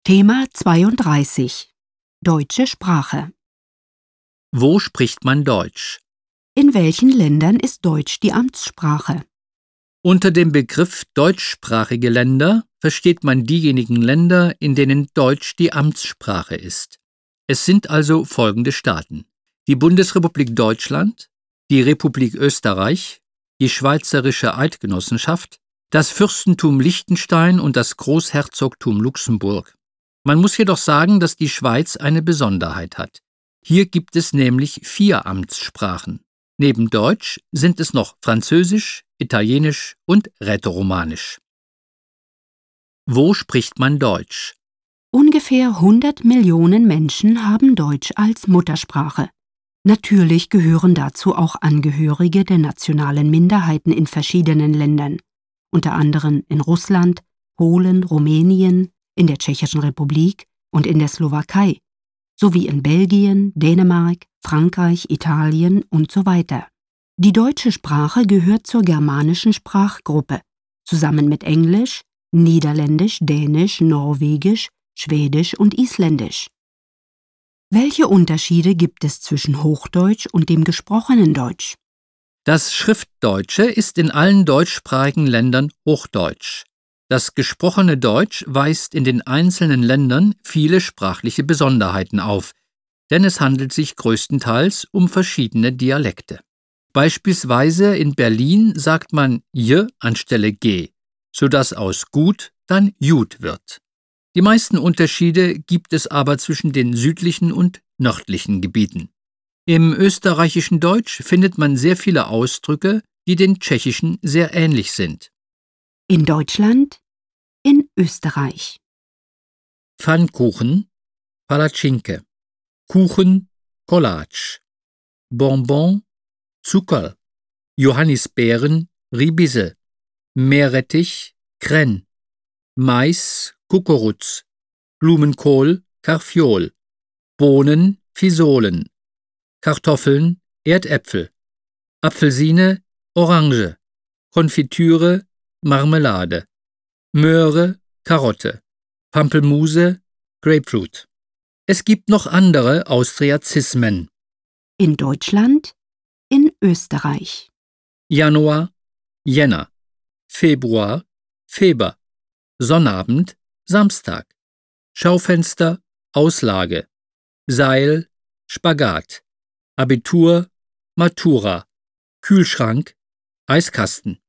Thema 32 Deutsche Sprache. Wo spricht man Deutsch? In welchen Ländern ist Deutsch die Amtssprache? Unter dem Begriff deutschsprachige Länder versteht man diejenigen Länder, in denen Deutsch die Amtssprache ist. Es sind also folgende Staaten: die Bundesrepublik Deutschland, die Republik Österreich, die Schweizerische Eidgenossenschaft, das Fürstentum Liechtenstein und das Großherzogtum Luxemburg. Man muss jedoch sagen, dass die Schweiz eine Besonderheit hat. Hier gibt es nämlich 4 Amtssprachen. Neben Deutsch sind es noch Französisch, Italienisch und Rätoromanisch. Wo spricht man Deutsch? Ungefähr 100 Millionen Menschen haben Deutsch als Muttersprache. Natürlich gehören dazu auch Angehörige der nationalen Minderheiten in verschiedenen Ländern, unter anderem in Russland, Polen, Rumänien, in der Tschechischen Republik und in der Slowakei, sowie in Belgien, Dänemark, Frankreich, Italien und so weiter. Die deutsche Sprache gehört zur germanischen Sprachgruppe, zusammen mit Englisch, Niederländisch, Dänisch, Norwegisch, Schwedisch und Isländisch. Welche Unterschiede gibt es zwischen Hochdeutsch und dem gesprochenen Deutsch? Das Schriftdeutsche ist in allen deutschsprachigen Ländern Hochdeutsch. Das gesprochene Deutsch weist in den einzelnen Ländern viele sprachliche Besonderheiten auf, denn es handelt sich größtenteils um verschiedene Dialekte. Beispielsweise in Berlin sagt man j anstelle g, sodass aus gut dann jut wird. Die meisten Unterschiede gibt es aber zwischen den südlichen und nördlichen Gebieten. Im österreichischen Deutsch findet man sehr viele Ausdrücke, die den tschechischen sehr ähnlich sind. In Deutschland, in Österreich. Pfannkuchen, Palatschinke, Kuchen, Kollatsch, Bonbon, Zuckerl, Johannisbeeren, Ribisse, Meerrettich, Kren, Mais, Kukuruz, Blumenkohl, Karfiol, Bohnen, Fisolen, Kartoffeln, Erdäpfel, Apfelsine, Orange, Konfitüre, Marmelade, Möhre, Karotte, Pampelmuse, Grapefruit. Es gibt noch andere Austriazismen. In Deutschland, in Österreich. Januar, Jänner, Februar, Feber, Sonnabend, Samstag, Schaufenster, Auslage, Seil, Spagat, Abitur, Matura, Kühlschrank, Eiskasten.